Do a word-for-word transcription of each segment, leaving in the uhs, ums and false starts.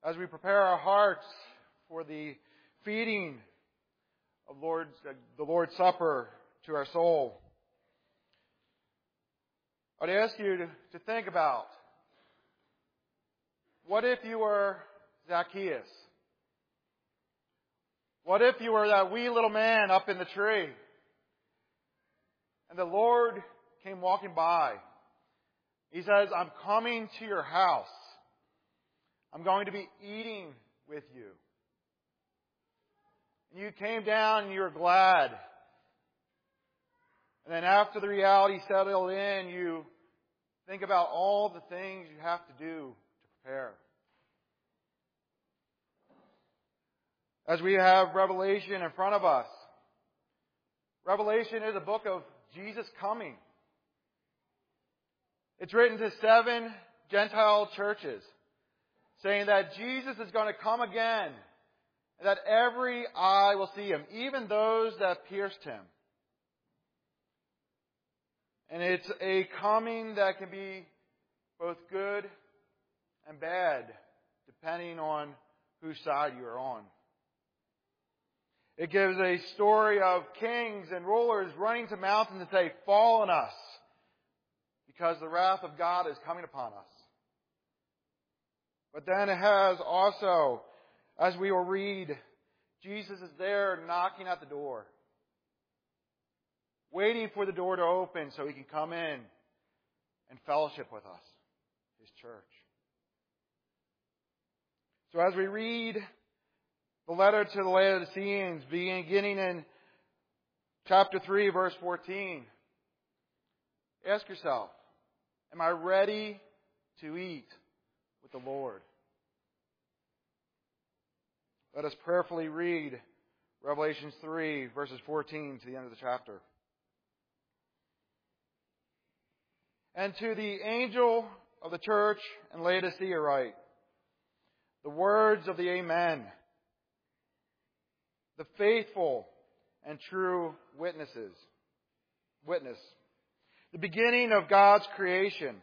as we prepare our hearts for the feeding of Lord's, uh, the Lord's Supper to our soul, I'd ask you to, to think about, what if you were Zacchaeus? What if you were that wee little man up in the tree, and the Lord came walking by? He says, I'm coming to your house. I'm going to be eating with you. And you came down and you were glad. And then after the reality settled in, you think about all the things you have to do to prepare. As we have Revelation in front of us, Revelation is a book of Jesus coming. It's written to seven Gentile churches, saying that Jesus is going to come again, and that every eye will see Him, even those that pierced Him. And it's a coming that can be both good and bad, depending on whose side you are on. It gives a story of kings and rulers running to mountains and say, fall on us, because the wrath of God is coming upon us. But then it has also, as we will read, Jesus is there knocking at the door, waiting for the door to open so He can come in and fellowship with us, His church. So as we read the letter to the Laodiceans, beginning in chapter three, verse fourteen, ask yourself, am I ready to eat with the Lord? Let us prayerfully read Revelation three, verses fourteen to the end of the chapter. And to the angel of the church in Laodicea write, the words of the Amen, the faithful and true witnesses, witness, the beginning of God's creation.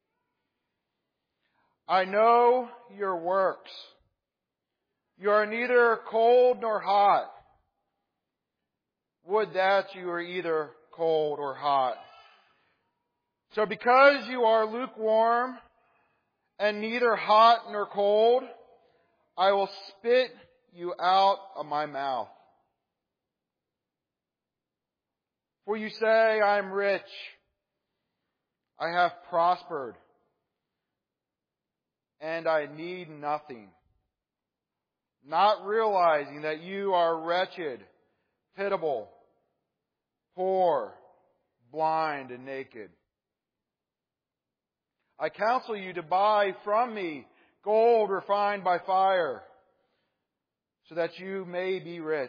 I know your works. You are neither cold nor hot. Would that you were either cold or hot. So because you are lukewarm and neither hot nor cold, I will spit you out of my mouth. For you say, I am rich. I have prospered. And I need nothing. Not realizing that you are wretched, pitiable, poor, blind, and naked. I counsel you to buy from me gold refined by fire, so that you may be rich,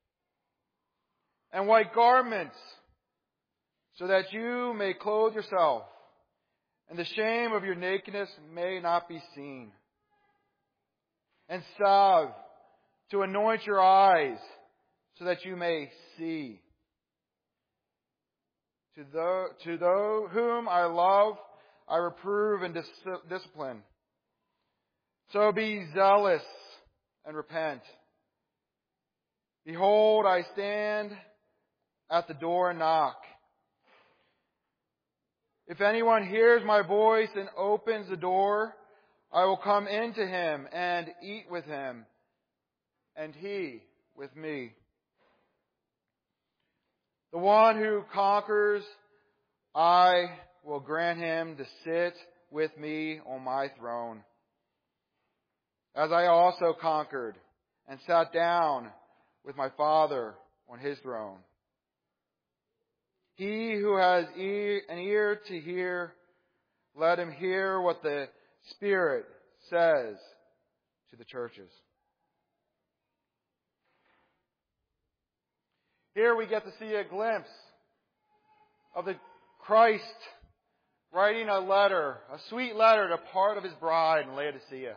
and white garments, so that you may clothe yourself, and the shame of your nakedness may not be seen, and salve to anoint your eyes, so that you may see. To those, to those whom I love, I reprove and dis- discipline. So be zealous and repent. Behold, I stand at the door and knock. If anyone hears my voice and opens the door, I will come into him and eat with him, and he with me. The one who conquers, I will grant him to sit with me on my throne, as I also conquered and sat down with my Father on His throne. He who has ear, an ear to hear, let him hear what the Spirit says to the churches. Here we get to see a glimpse of the Christ writing a letter, a sweet letter to part of His bride in Laodicea.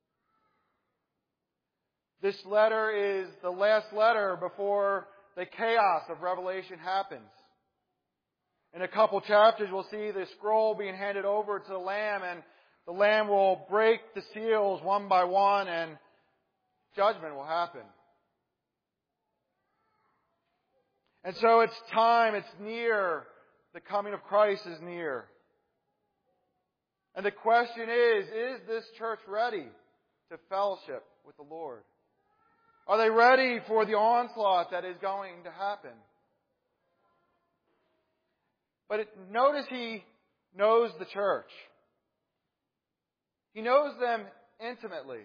This letter is the last letter before the chaos of Revelation happens. In a couple chapters, we'll see the scroll being handed over to the Lamb, and the Lamb will break the seals one by one and judgment will happen. And so it's time, it's near. The coming of Christ is near. And the question is, is this church ready to fellowship with the Lord? Are they ready for the onslaught that is going to happen? But it, notice he knows the church. He knows them intimately.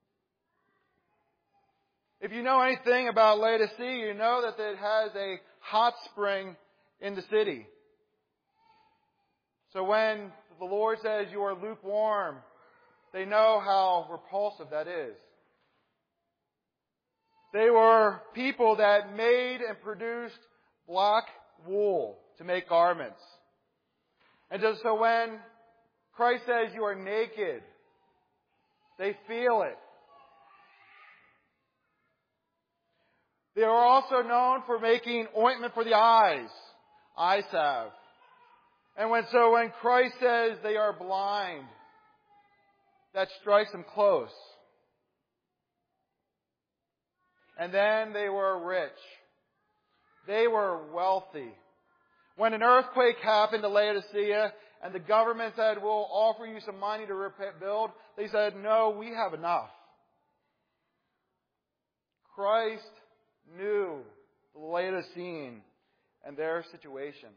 If you know anything about Laodicea, you know that it has a hot spring in the city. So when the Lord says you are lukewarm, they know how repulsive that is. They were people that made and produced black wool to make garments. And just so when Christ says you are naked, they feel it. They are also known for making ointment for the eyes, eye salve. And when so when Christ says they are blind, that strikes them close. And then they were rich. They were wealthy. When an earthquake happened to Laodicea and the government said, we'll offer you some money to rebuild, they said, no, we have enough. Christ knew the Laodicean and their situation.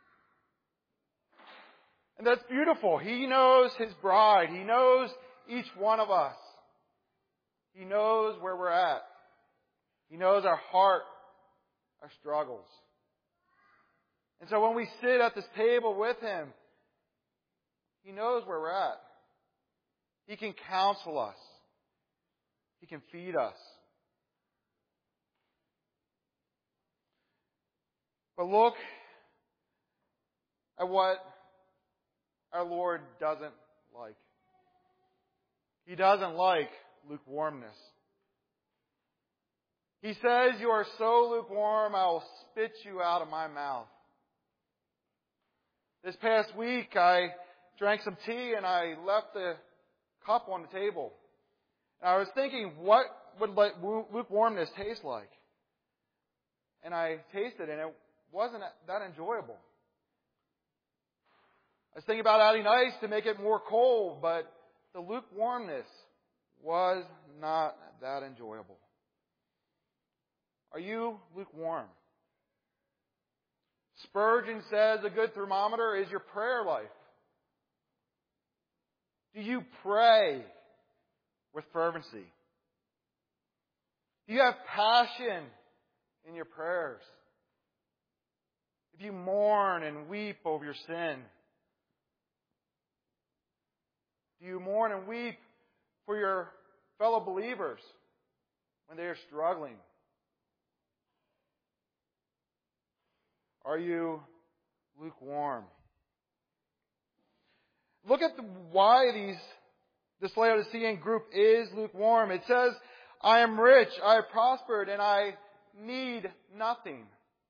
And that's beautiful. He knows His bride. He knows each one of us. He knows where we're at. He knows our heart, our struggles. And so when we sit at this table with Him, He knows where we're at. He can counsel us. He can feed us. But look at what our Lord doesn't like. He doesn't like lukewarmness. He says, you are so lukewarm, I will spit you out of my mouth. This past week, I drank some tea and I left the cup on the table. And I was thinking, what would lukewarmness taste like? And I tasted it and it wasn't that enjoyable. I was thinking about adding ice to make it more cold, but the lukewarmness was not that enjoyable. Are you lukewarm? Spurgeon says a good thermometer is your prayer life. Do you pray with fervency? Do you have passion in your prayers? If you mourn and weep over your sin, do you mourn and weep for your fellow believers when they are struggling? Are you lukewarm? Look at the, why these this Laodicean group is lukewarm. It says, I am rich, I have prospered, and I need nothing.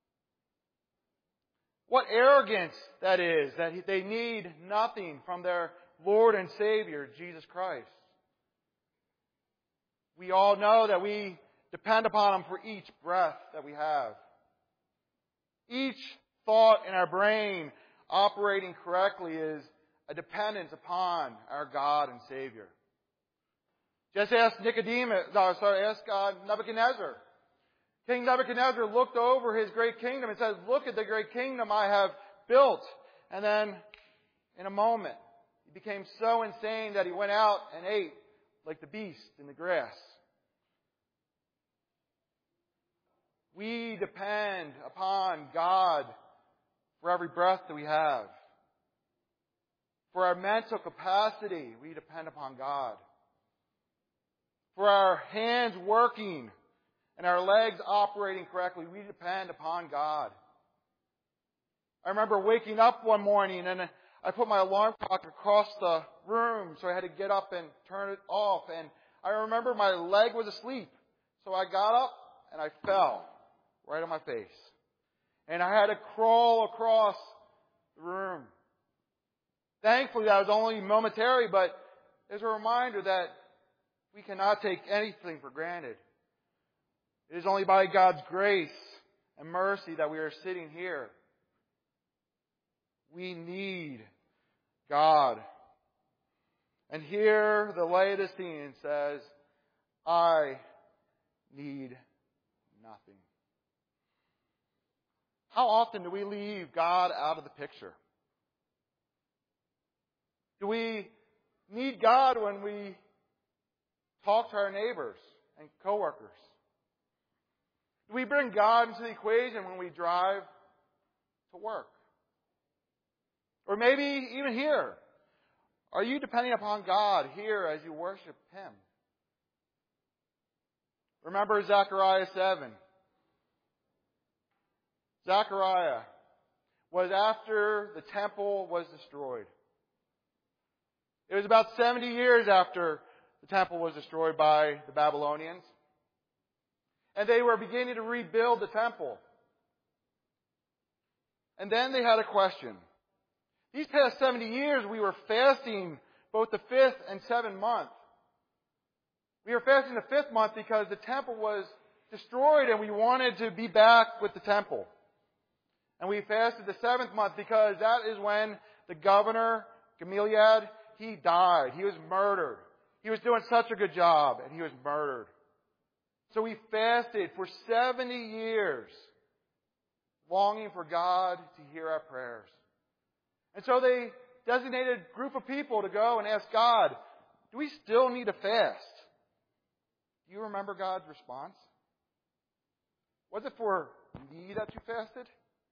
What arrogance that is, that they need nothing from their Lord and Savior, Jesus Christ. We all know that we depend upon Him for each breath that we have. Each thought in our brain operating correctly is a dependence upon our God and Savior. Just ask Nicodemus, no, sorry, ask uh, Nebuchadnezzar. King Nebuchadnezzar looked over his great kingdom and says, look at the great kingdom I have built. And then, in a moment, he became so insane that he went out and ate like the beast in the grass. We depend upon God for every breath that we have. For our mental capacity, we depend upon God. For our hands working and our legs operating correctly, we depend upon God. I remember waking up one morning and I put my alarm clock across the room, so I had to get up and turn it off. And I remember my leg was asleep. So I got up and I fell right on my face. And I had to crawl across the room. Thankfully, that was only momentary, but is a reminder that we cannot take anything for granted. It is only by God's grace and mercy that we are sitting here. We need God. And here the Laodicean says, I need nothing. How often do we leave God out of the picture? Do we need God when we talk to our neighbors and coworkers? Do we bring God into the equation when we drive to work? Or maybe even here. Are you depending upon God here as you worship Him? Remember Zechariah seven. Zechariah was after the temple was destroyed. It was about seventy years after the temple was destroyed by the Babylonians. And they were beginning to rebuild the temple. And then they had a question. These past seventy years we were fasting both the fifth and seventh month. We were fasting the fifth month because the temple was destroyed and we wanted to be back with the temple. And we fasted the seventh month because that is when the governor, Gamaliel, he died. He was murdered. He was doing such a good job and he was murdered. So we fasted for seventy years, longing for God to hear our prayers. And so they designated a group of people to go and ask God, do we still need to fast? Do you remember God's response? Was it for me that you fasted?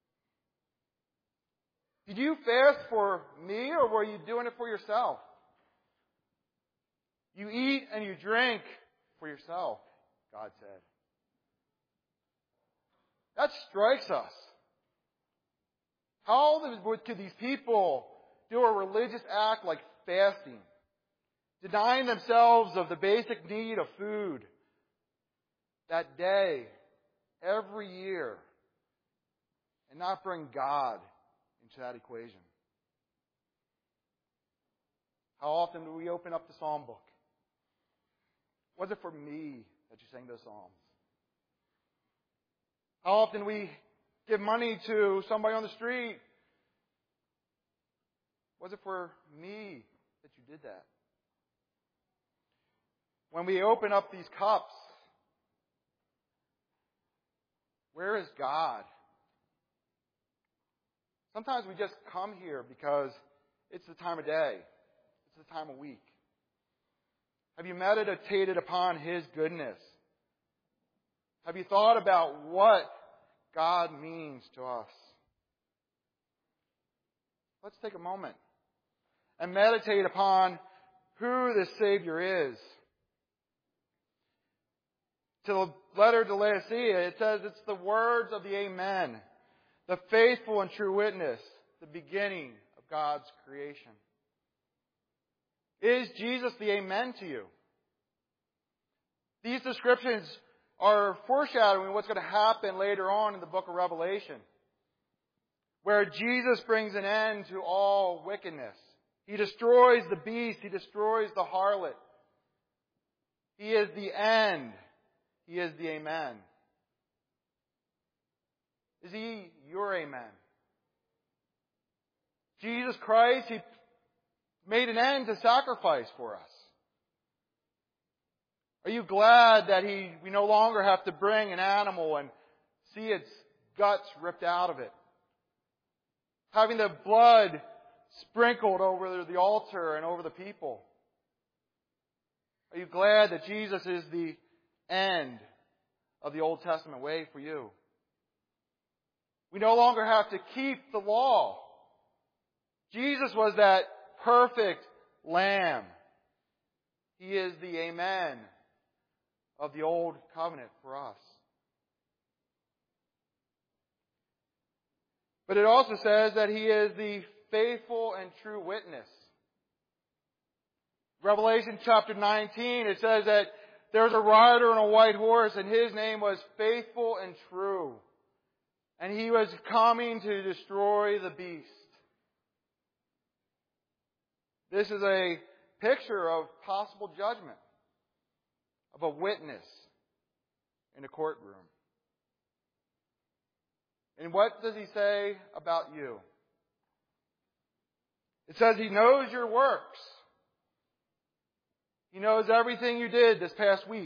Did you fast for me or were you doing it for yourself? You eat and you drink for yourself, God said. That strikes us. How could these people do a religious act like fasting, denying themselves of the basic need of food that day, every year, and not bring God into that equation? How often do we open up the Psalm book? Was it for me that you sang those Psalms? How often do we give money to somebody on the street? Was it for me that you did that? When we open up these cups, where is God? Sometimes we just come here because it's the time of day. It's the time of week. Have you meditated upon His goodness? Have you thought about what God means to us? Let's take a moment and meditate upon who this Savior is. To the letter to Laodicea, it says it's the words of the Amen, the faithful and true witness, the beginning of God's creation. Is Jesus the Amen to you? These descriptions are foreshadowing what's going to happen later on in the book of Revelation, where Jesus brings an end to all wickedness. He destroys the beast. He destroys the harlot. He is the end. He is the Amen. Is He your Amen? Jesus Christ, He made an end to sacrifice for us. Are you glad that He we no longer have to bring an animal and see its guts ripped out of it? Having the blood sprinkled over the altar and over the people? Are you glad that Jesus is the end of the Old Testament way for you? We no longer have to keep the law. Jesus was that perfect Lamb. He is the Amen of the Old Covenant for us. But it also says that He is the faithful and true witness. Revelation chapter nineteen, it says that there was a rider on a white horse and His name was Faithful and True. And He was coming to destroy the beast. This is a picture of possible judgment, of a witness in a courtroom. And what does he say about you? It says he knows your works. He knows everything you did this past week.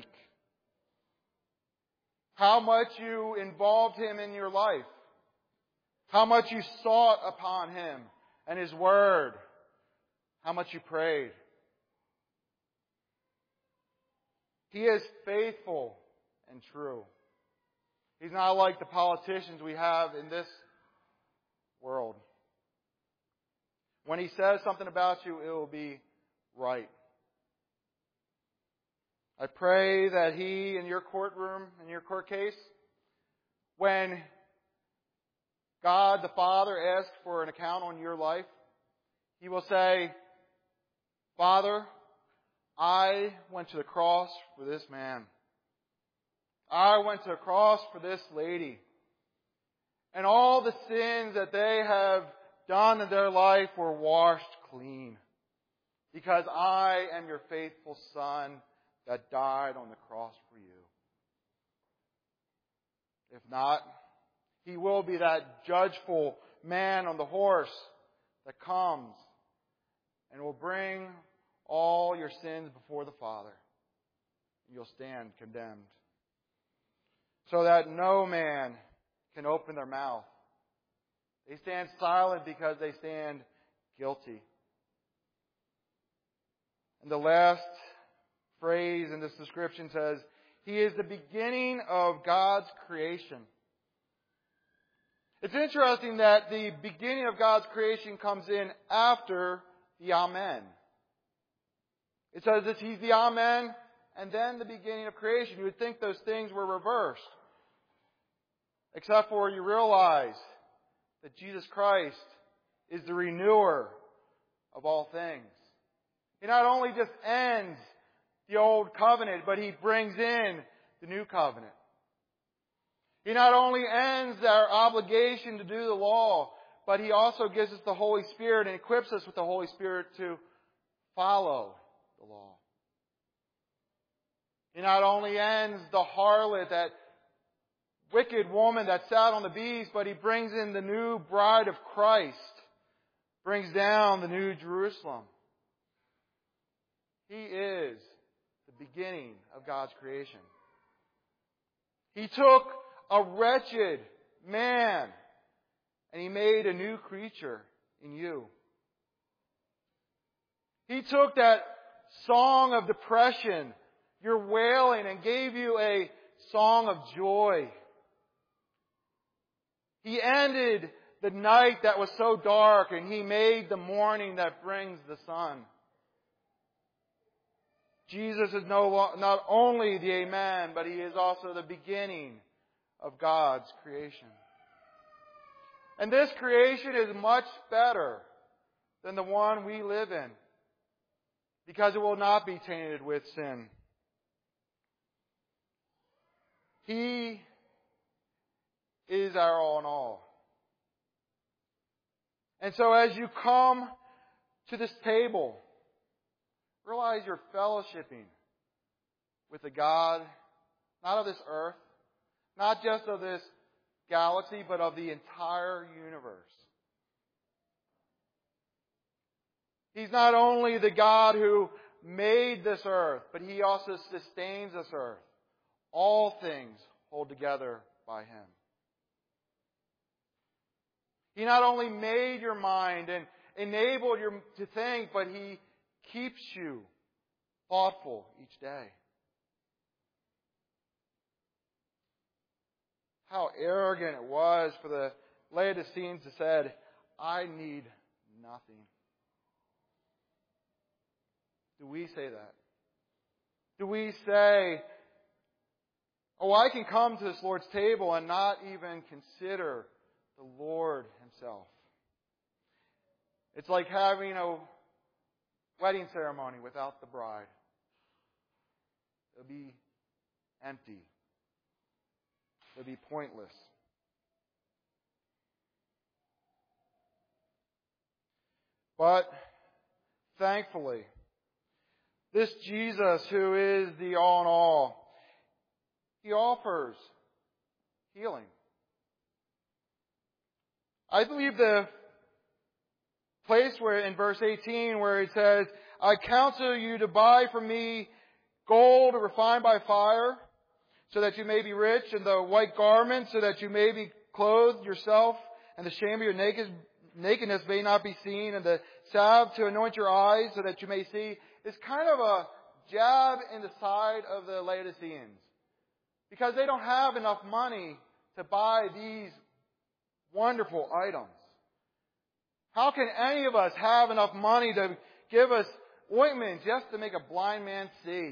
How much you involved him in your life. How much you sought upon him and his word. How much you prayed. He is faithful and true. He's not like the politicians we have in this world. When he says something about you, it will be right. I pray that he, in your courtroom, in your court case, when God the Father asks for an account on your life, he will say, Father, I went to the cross for this man. I went to the cross for this lady. And all the sins that they have done in their life were washed clean. Because I am your faithful Son that died on the cross for you. If not, he will be that judgeful man on the horse that comes and will bring all your sins before the Father. You'll stand condemned. So that no man can open their mouth. They stand silent because they stand guilty. And the last phrase in this description says, He is the beginning of God's creation. It's interesting that the beginning of God's creation comes in after the Amen. It says that He's the Amen and then the beginning of creation. You would think those things were reversed. Except for you realize that Jesus Christ is the renewer of all things. He not only just ends the old covenant, but He brings in the new covenant. He not only ends our obligation to do the law, but He also gives us the Holy Spirit and equips us with the Holy Spirit to follow the law. He not only ends the harlot, that wicked woman that sat on the beast, but He brings in the new bride of Christ, brings down the new Jerusalem. He is the beginning of God's creation. He took a wretched man and He made a new creature in you. He took that song of depression, your wailing, and gave you a song of joy. He ended the night that was so dark and He made the morning that brings the sun. Jesus is no, not only the Amen, but He is also the beginning of God's creation. And this creation is much better than the one we live in, because it will not be tainted with sin. He is our all in all. And so as you come to this table, realize you're fellowshipping with the God, not of this earth, not just of this galaxy, but of the entire universe. He's not only the God who made this earth, but He also sustains this earth. All things hold together by Him. He not only made your mind and enabled you to think, but He keeps you thoughtful each day. How arrogant it was for the Laodiceans to say, I need nothing. Do we say that? Do we say, oh, I can come to this Lord's table and not even consider the Lord Himself? It's like having a wedding ceremony without the bride. It'll be empty. It'll be pointless. But thankfully, This Jesus who is the all in all, He offers healing. I believe the place where in verse eighteen where it says, I counsel you to buy from me gold refined by fire, so that you may be rich, and the white garment, so that you may be clothed yourself, and the shame of your naked, nakedness may not be seen, and the salve to anoint your eyes, so that you may see. It's kind of a jab in the side of the Laodiceans, because they don't have enough money to buy these wonderful items. How can any of us have enough money to give us ointment just to make a blind man see?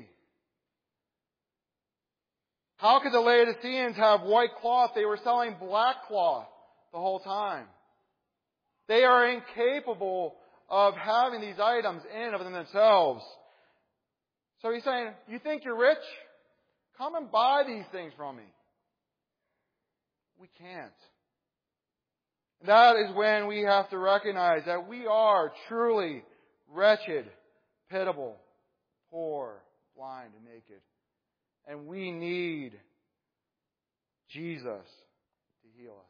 How could the Laodiceans have white cloth? They were selling black cloth the whole time. They are incapable of having these items in of themselves. So he's saying, you think you're rich? Come and buy these things from me. We can't. That is when we have to recognize that we are truly wretched, pitiable, poor, blind, and naked. And we need Jesus to heal us.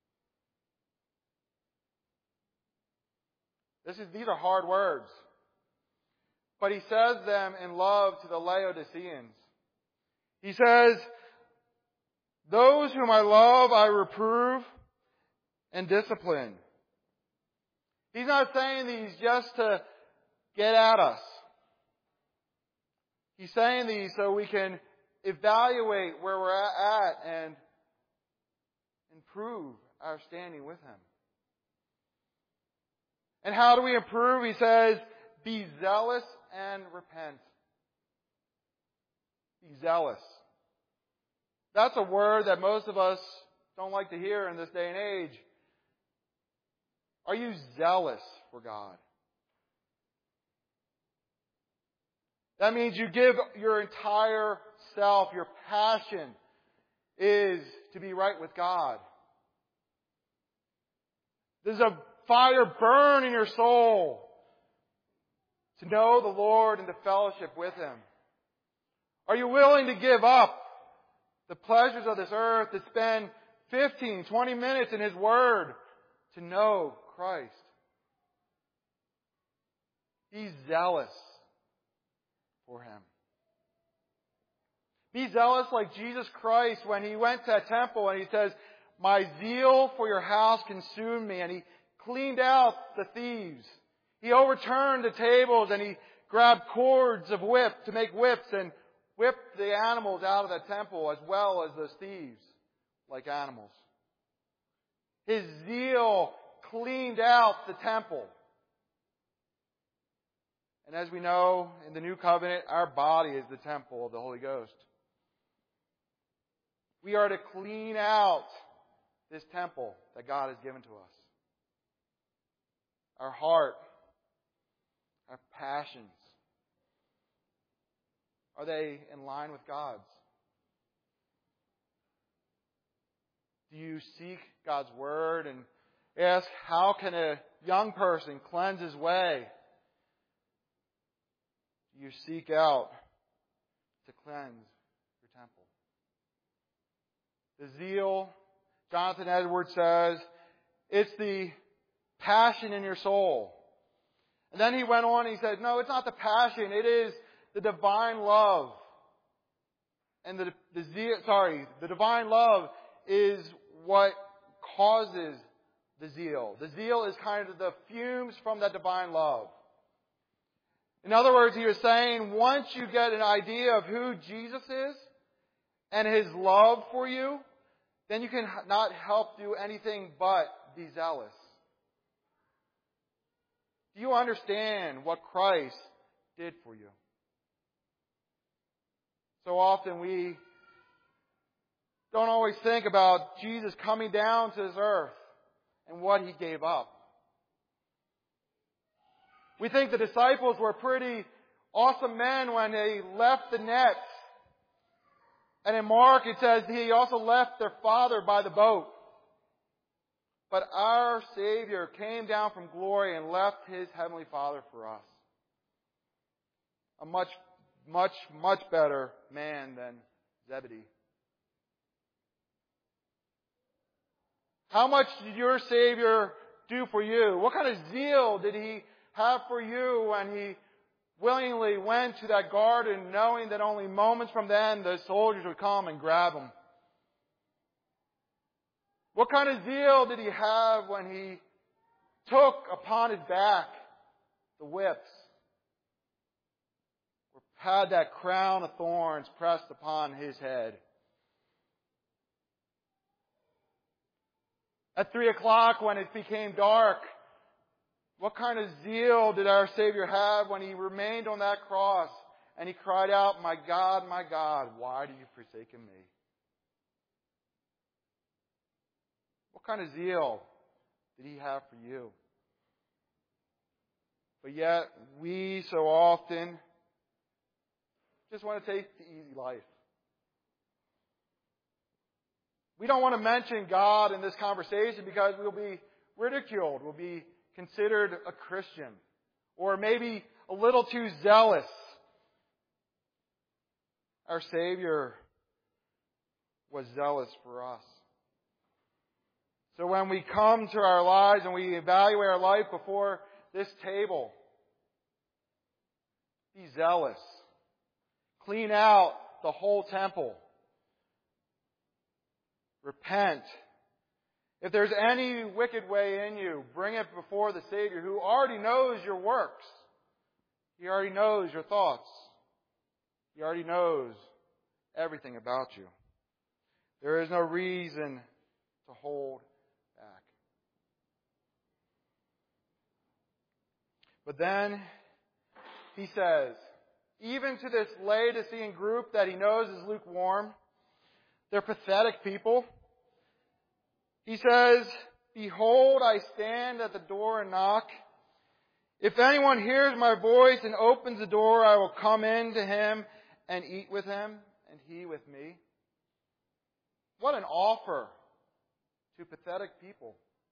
This is, these are hard words. But he says them in love to the Laodiceans. He says, those whom I love, I reprove and discipline. He's not saying these just to get at us. He's saying these so we can evaluate where we're at and improve our standing with Him. And how do we improve? He says, be zealous and repent. Be zealous. That's a word that most of us don't like to hear in this day and age. Are you zealous for God? That means you give your entire self, your passion is to be right with God. There's a fire burn in your soul to know the Lord and to fellowship with Him. Are you willing to give up the pleasures of this earth to spend fifteen, twenty minutes in His Word to know Christ? Be zealous for Him. Be zealous like Jesus Christ when He went to that temple and He says, my zeal for your house consumed me. And He cleaned out the thieves. He overturned the tables and He grabbed cords of whip to make whips and whipped the animals out of the temple as well as those thieves like animals. His zeal cleaned out the temple. And as we know, in the New Covenant, our body is the temple of the Holy Ghost. We are to clean out this temple that God has given to us. Our heart, our passions, are they in line with God's? Do you seek God's Word and ask, how can a young person cleanse his way? Do you seek out to cleanse your temple? The zeal, Jonathan Edwards says, it's the passion in your soul. And then he went on and he said, no, it's not the passion, it is the divine love. And the, the zeal, sorry, the divine love is what causes the zeal. The zeal is kind of the fumes from that divine love. In other words, he was saying, once you get an idea of who Jesus is and His love for you, then you can not help do anything but be zealous. Do you understand what Christ did for you? So often we don't always think about Jesus coming down to this earth and what He gave up. We think the disciples were pretty awesome men when they left the nets. And in Mark it says He also left their Father by the boat. But our Savior came down from glory and left His Heavenly Father for us. a much, much, much better man than Zebedee. How much did your Savior do for you? What kind of zeal did He have for you when He willingly went to that garden knowing that only moments from then the soldiers would come and grab Him? What kind of zeal did He have when He took upon His back the whips, or had that crown of thorns pressed upon His head? At three o'clock when it became dark, what kind of zeal did our Savior have when He remained on that cross and He cried out, "My God, my God, why do you forsaken me?" What kind of zeal did He have for you? But yet, we so often just want to take the easy life. We don't want to mention God in this conversation because we'll be ridiculed. We'll be considered a Christian. Or maybe a little too zealous. Our Savior was zealous for us. So when we come to our lives and we evaluate our life before this table, be zealous. Clean out the whole temple. Repent. If there's any wicked way in you, bring it before the Savior who already knows your works. He already knows your thoughts. He already knows everything about you. There is no reason to hold back. But then he says, even to this Laodicean group that he knows is lukewarm, they're pathetic people. He says, "Behold, I stand at the door and knock. If anyone hears my voice and opens the door, I will come in to him and eat with him, and he with me." What an offer to pathetic people.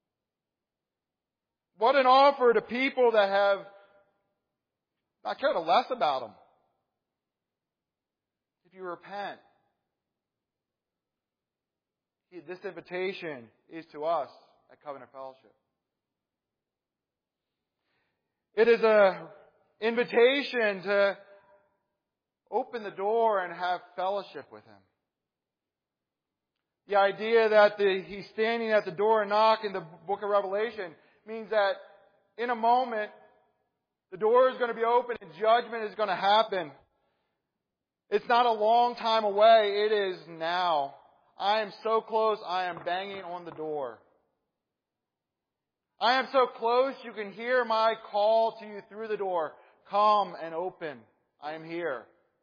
What an offer to people that have not cared less about them. If you repent, this invitation is to us at Covenant Fellowship. It is an invitation to open the door and have fellowship with Him. The idea that the, He's standing at the door and knock in the book of Revelation means that in a moment, the door is going to be open and judgment is going to happen. It's not a long time away. It is now. I am so close, I am banging on the door. I am so close, you can hear my call to you through the door. Come and open. I am here.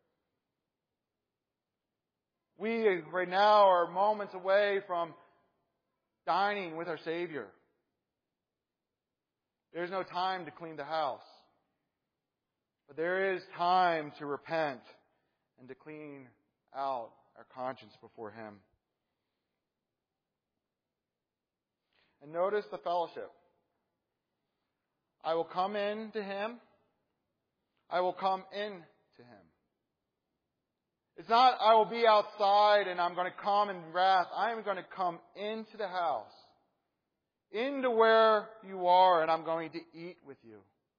We right now are moments away from dining with our Savior. There's no time to clean the house. But there is time to repent and to clean out our conscience before Him. And notice the fellowship. I will come in to him. I will come in to him. It's not I will be outside and I'm going to come in wrath. I am going to come into the house. Into where you are, and I'm going to eat with you.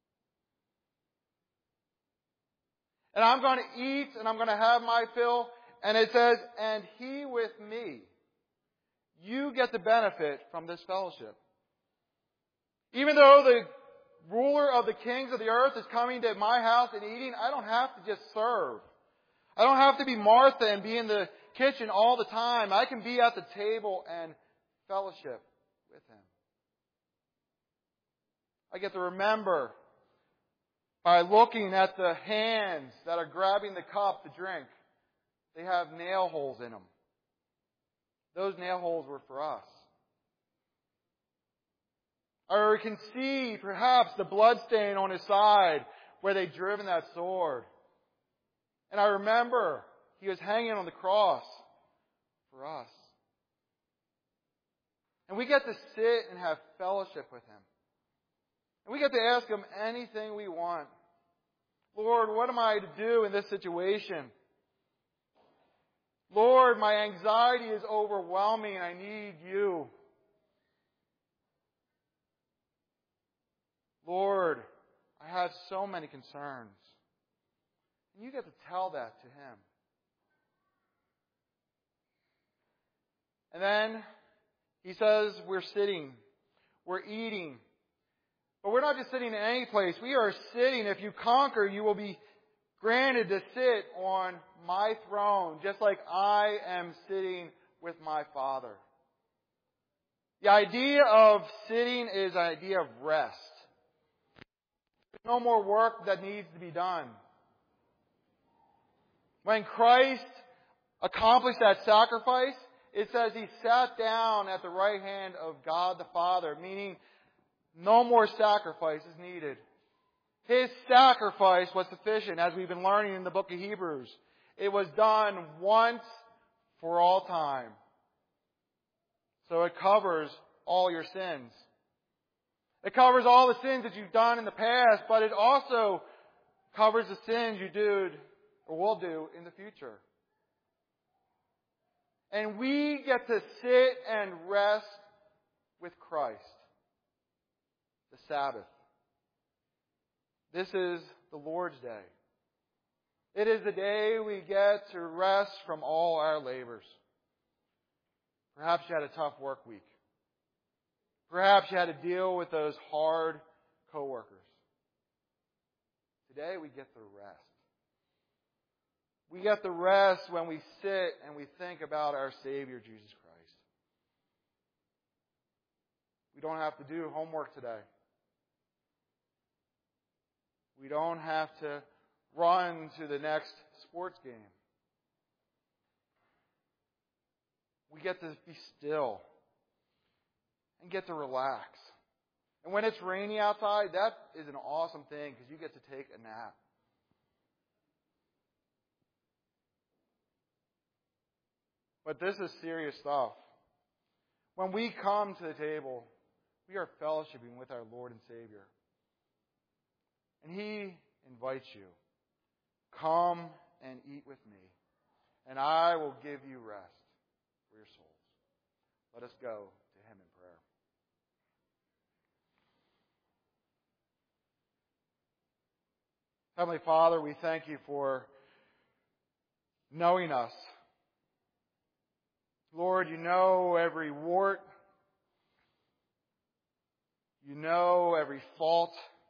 And I'm going to eat and I'm going to have my fill. And it says, and he with me. You get the benefit from this fellowship. Even though the ruler of the kings of the earth is coming to my house and eating, I don't have to just serve. I don't have to be Martha and be in the kitchen all the time. I can be at the table and fellowship with him. I get to remember by looking at the hands that are grabbing the cup to drink. They have nail holes in them. Those nail holes were for us. Or we can see perhaps the blood stain on his side where they'd driven that sword. And I remember he was hanging on the cross for us. And we get to sit and have fellowship with him. And we get to ask him anything we want. Lord, what am I to do in this situation? Lord, my anxiety is overwhelming. I need you. Lord, I have so many concerns. And you get to tell that to Him. And then He says we're sitting, we're eating. But we're not just sitting in any place. We are sitting. If you conquer, you will be granted to sit on my throne, just like I am sitting with my Father. The idea of sitting is an idea of rest. There's no more work that needs to be done. When Christ accomplished that sacrifice, it says He sat down at the right hand of God the Father, meaning no more sacrifice is needed. His sacrifice was sufficient, as we've been learning in the book of Hebrews. It was done once for all time. So it covers all your sins. It covers all the sins that you've done in the past, but it also covers the sins you did or will do in the future. And we get to sit and rest with Christ. The Sabbath. This is the Lord's Day. It is the day we get to rest from all our labors. Perhaps you had a tough work week. Perhaps you had to deal with those hard coworkers. Today we get the rest. We get the rest when we sit and we think about our Savior, Jesus Christ. We don't have to do homework today. We don't have to run to the next sports game. We get to be still and get to relax. And when it's rainy outside, that is an awesome thing because you get to take a nap. But this is serious stuff. When we come to the table, we are fellowshipping with our Lord and Savior. And He invites you, come and eat with me, and I will give you rest for your souls. Let us go to Him in prayer. Heavenly Father, we thank you for knowing us. Lord, you know every wart. You know every fault.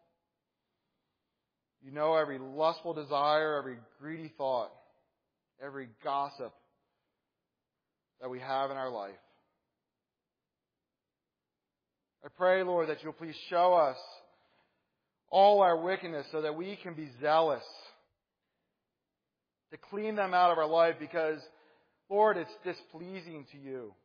You know every lustful desire, every greedy thought, every gossip that we have in our life. I pray, Lord, that you'll please show us all our wickedness so that we can be zealous to clean them out of our life because, Lord, it's displeasing to you.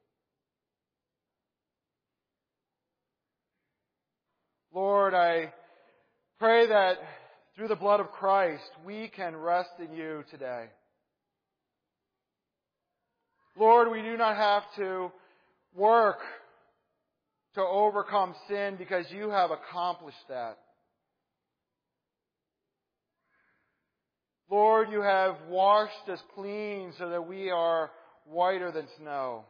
Lord, I pray that through the blood of Christ, we can rest in you today. Lord, we do not have to work to overcome sin because you have accomplished that. Lord, you have washed us clean so that we are whiter than snow.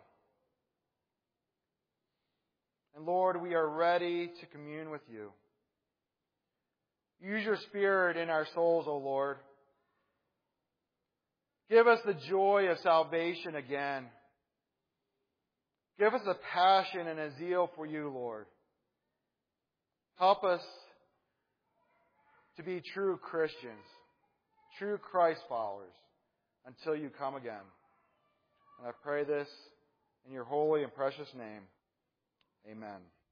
And Lord, we are ready to commune with you. Use your Spirit in our souls, O Lord. Give us the joy of salvation again. Give us a passion and a zeal for you, Lord. Help us to be true Christians, true Christ followers, until you come again. And I pray this in your holy and precious name. Amen.